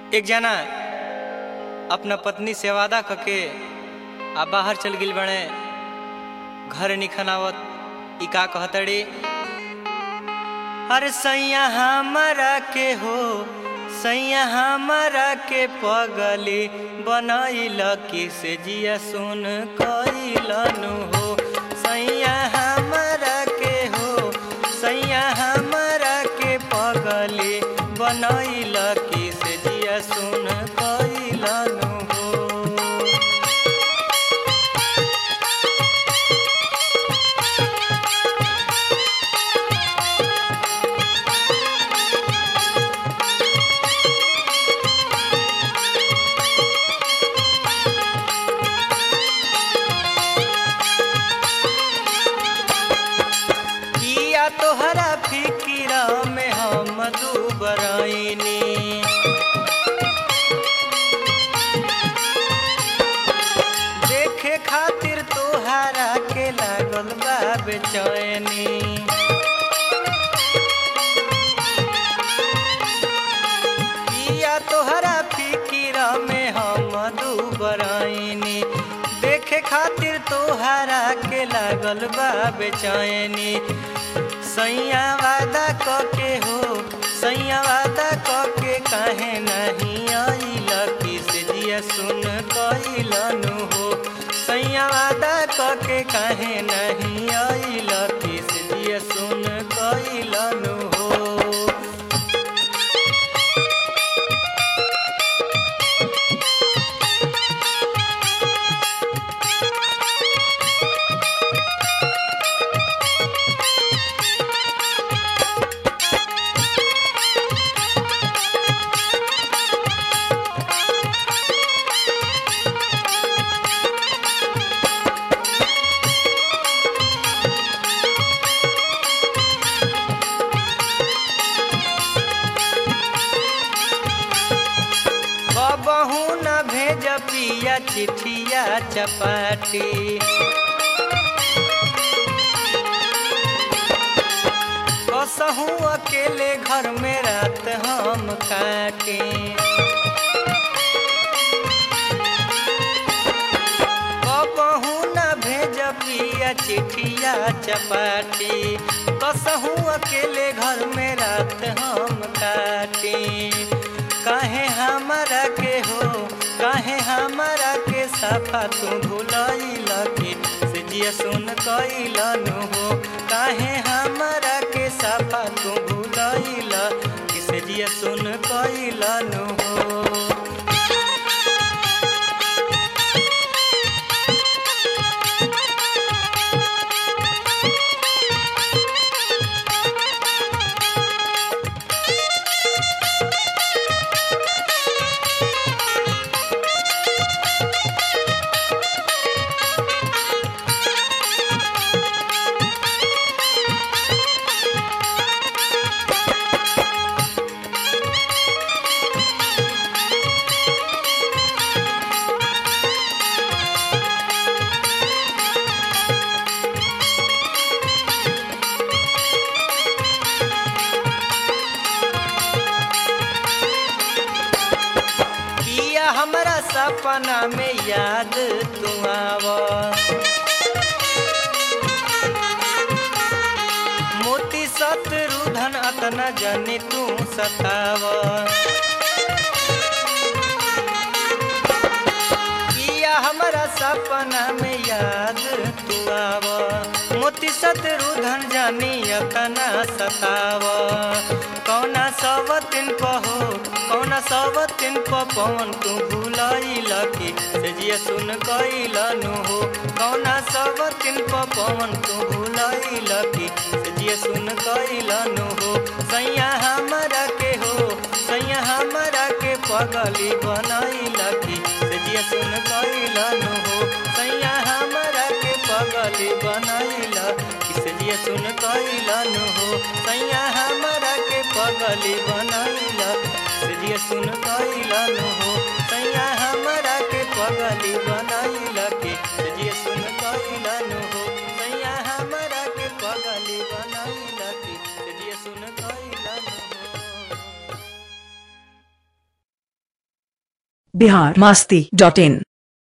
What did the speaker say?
एक जना अपना पत्नी से वादा करके आ बाहर चल गिल बने, घर निखन आवत इका कहतड़ी, अरे सैया हमारा के हो, सैया हमारा के पगली बनैल की से जिया सुन कैलनु हो। सैया हमारा के हो, सैया हमारा के पगली बनैल की से जिया सुन कैलनु हो। तोहरा फिकिरा में हम दुबराइनी, देखे खातिर तोहरा के लागल बा बेचैनी। पिया तोहरा फिकिरा में हम दुबराइनी, देखे खातिर तोहरा के लागल बा बेचैनी। सैया वादा कके हो, सैया वादा कके काहे नहीं आइल की से जिया सुन कैलनु हो। सैया वादा कके काहे नहीं आइल की से जिया सुन कैलनु हो। बहू न भेज पिया चिठिया चपाटी, कसहू अकेले घर में रात हम काटे। बहू न भेज पिया चिठिया चपाटी, कसहू अकेले घर में रात हम काटे। काहे हमारा के हो, काहे हमारा के साफा तू भुलैल की से जिया सुन कैलनु हो। काहे हमारा के साफा तू भुलैल की से जिया सुन कैलनु हो। हमरा सपना में याद तू आव, मोती शत्रुधन अतना जाने तू सताव। पिया हमरा सपना में याद तू आव, मोती शत्रुधन जानी अतना सताव। कौना सवतिन हो, कौना सवतिन पवन तू भुलैल की से जिया सुन कैलनु हो। कौना सवतिन पवन तू भुलैल की से जिया सुन कैलनु हो। सैया हमारा के हो, सैया हमारा के पगली बनैल की से जिया सुन कैलनु हो। सैया हमारा के पगली बनैल की से जिया सुन कैलनु हो। सैया हमारा के पगली बनैल से जिया सुन कैलनु हो। सैया हमारा के पगली बनैल के से जिया सुन कैलनु हो। सैया हमारा के पगली बनैल के से जिया सुन कैलनु हो। biharmasti.in